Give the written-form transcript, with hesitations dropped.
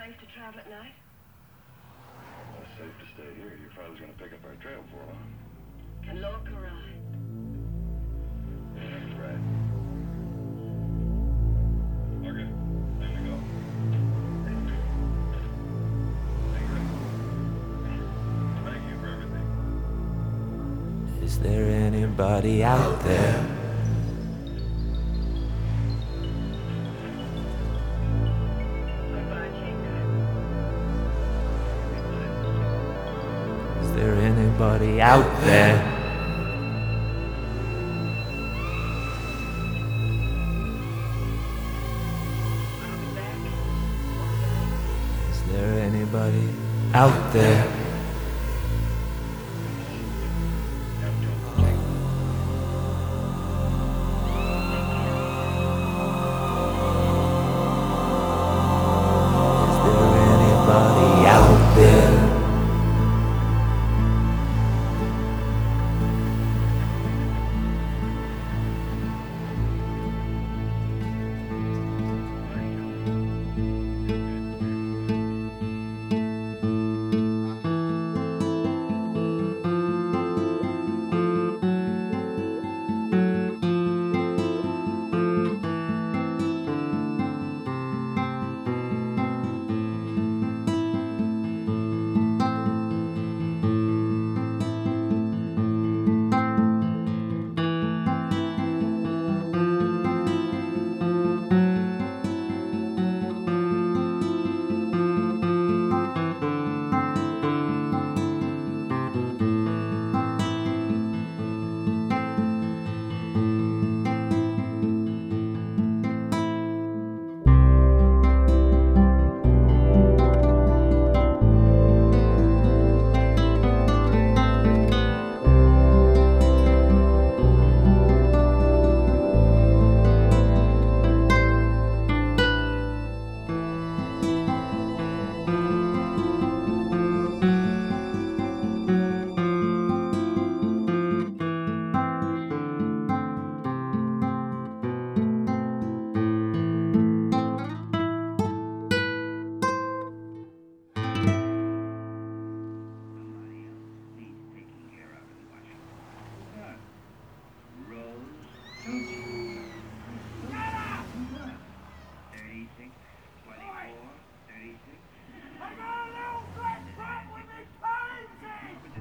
to travel at night? Well, it's safe to stay here. Your father's gonna pick up our trail for long. Can Lorca ride? Yeah, that's right. Okay, time to go. Thank you for everything. Is there anybody out there? Goodbye, Tinker. Is there anybody out there? I'll be back. Is there anybody out there?